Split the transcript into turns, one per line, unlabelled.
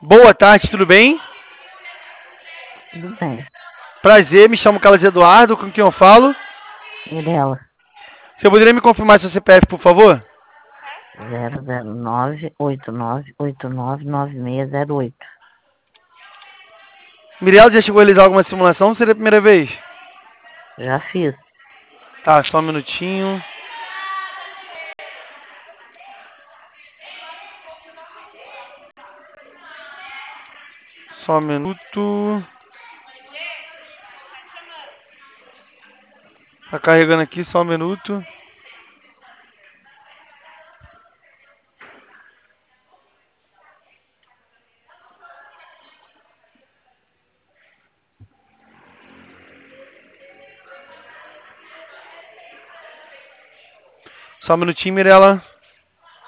Boa tarde, tudo bem?
Tudo bem.
Prazer, me chamo Carlos Eduardo, com quem eu falo?
Mirela,
Você poderia me confirmar seu CPF, por favor?
00989899608.
Mirella já chegou a realizar alguma simulação ou seria a primeira vez?
Já fiz.
Tá, só um minutinho. Só um minuto. Tá carregando aqui, só um minuto. Só um minutinho, Mirella.